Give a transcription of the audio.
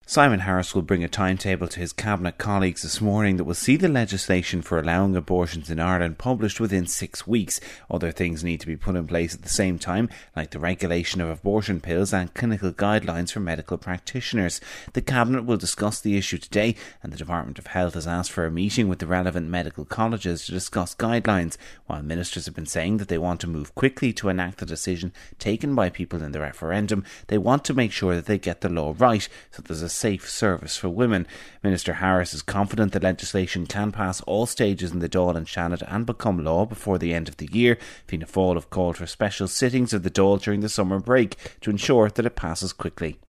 Simon Harris will bring a timetable to his Cabinet colleagues this morning that will see the legislation for allowing abortions in Ireland published within 6 weeks. Other things need to be put in place at the same time, like the regulation of abortion pills and clinical guidelines for medical practitioners. The Cabinet will discuss the issue today, and the Department of Health has asked for a meeting with the relevant medical colleges to discuss guidelines, while ministers have been saying that they want to move quickly to enact the decision taken by people in the referendum. They want to make sure that they get the law right, so there's a safe service for women. Minister Harris is confident the legislation can pass all stages in the Dáil and Seanad and become law before the end of the year. Fianna Fáil have called for special sittings of the Dáil during the summer break to ensure that it passes quickly.